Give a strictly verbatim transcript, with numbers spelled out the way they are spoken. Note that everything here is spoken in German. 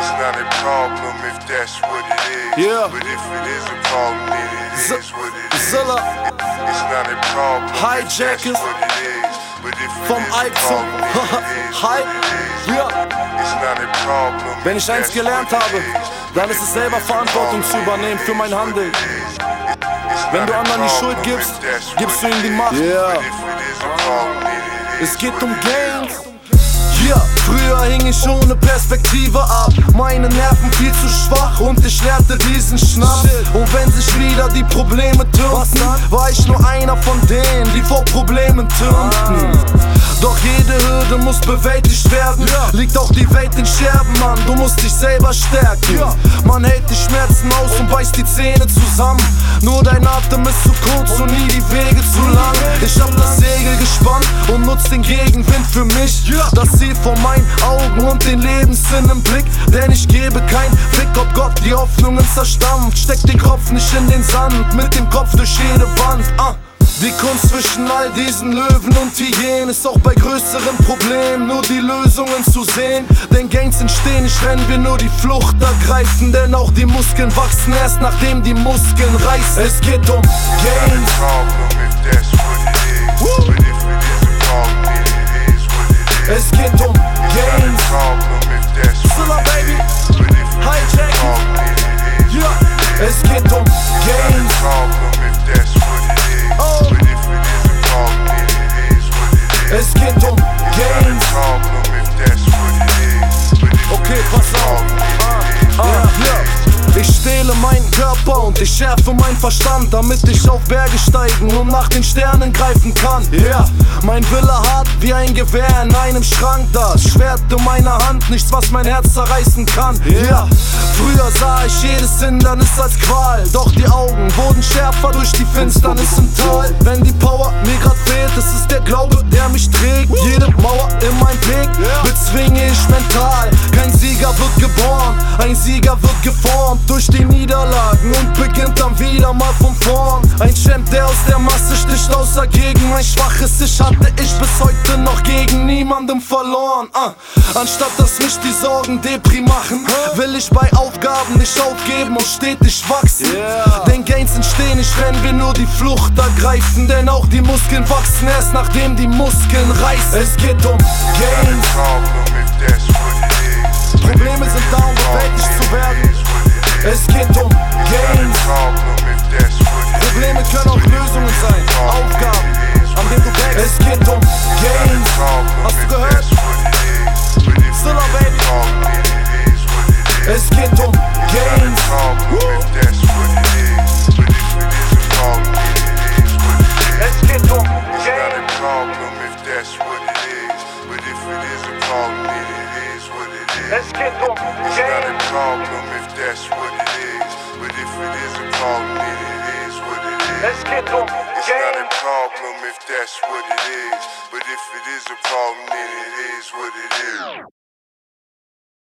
It's not a problem if that's what it is. Yeah. But if it is a problem, then it Z is what it is. Zilla. It's not a problem Hijackers. if that's what it is. But if it Vom is a Ike zum problem, then it is Hi. what it is. Ja. It's not a problem Wenn if ich eins that's gelernt what it habe, is. dann ist es selber Verantwortung zu übernehmen für mein Handeln. Wenn du anderen die Schuld gibst, gibst du ihnen die Macht. Yeah. Es geht um Gains. Ja, yeah. Früher hing ich ohne Perspektive ab. Meine Nerven viel zu schwach und ich leerte diesen Schnaps. Und wenn sich wieder die Probleme türmten, war ich nur einer von denen, die vor Problemen türmten. Doch jede Hürde muss bewältigt werden. Liegt auch die Welt in Scherben, Mann, du musst dich selber stärken. Man hält die Schmerzen aus und beißt die Zähne zusammen. Nur dein Atem ist zu kurz und nie die Wege zu lang. Ich hab das Segel gespannt und nutz den Gegenwind für mich. Das Ziel vor meinen Augen und den Lebenssinn im Blick. Denn ich gebe kein Fick, ob Gott die Hoffnungen zerstampft. Steck den Kopf nicht in den Sand, mit dem Kopf durch jede Wand. ah. Die Kunst zwischen all diesen Löwen und Hyänen ist auch bei größeren Problemen nur die Lösungen zu sehen. Denn Gangs entstehen, nicht rennen wir nur die Flucht ergreifen. Denn auch die Muskeln wachsen erst nachdem die Muskeln reißen. Es geht um Gangs. Es geht um Gangs. Zilla Baby, Hijackers. Ja, es geht um Gangs. Oh. Es geht um Gains. Okay, pass auf. Ah, ah, ja. Ich stehle meinen Körper und ich schärfe meinen Verstand, damit ich auf Berge steigen und nach den Sternen greifen kann. Ja, yeah. Mein Wille hart wie ein Gewehr in einem Schrank. Das Schwert in meiner Hand, nichts was mein Herz zerreißen kann. Ja, yeah. Früher sah ich jedes Hindernis als Qual, doch die Augen wurden schärfer durch die Finsternis im Tal. Wenn die Power mir grad fehlt, es ist der Glaube, der mich trägt. Jede Mauer in meinem Weg bezwinge ich mental. Kein Sieger wird geboren, ein Sieger wird geformt durch die Niederlagen und beginnt dann wieder mal von vorn. Ein Champ, der aus der Masse sticht, außer gegen mein schwaches Ich hatte ich bis heute noch gegen niemandem verloren. uh. Anstatt dass mich die Sorgen Depri machen, will ich bei Aufgaben nicht aufgeben und stetig wachsen. yeah. Denn Gains entstehen, nicht rennen wir nur die Flucht ergreifen. Denn auch die Muskeln wachsen erst nachdem die Muskeln reißen. Es geht um Gains. Probleme sind da, um bewältigt zu werden. Es geht um Gains. Probleme können auch Lösungen sein, Aufgaben, an denen du wächst. Es geht um Gains. Hast du gehört? Zilla Baby. Es geht um Gains. Es geht um Es geht um Gains. Es geht um It's not a problem if that's what it is. But if it is a problem, then it is what it is.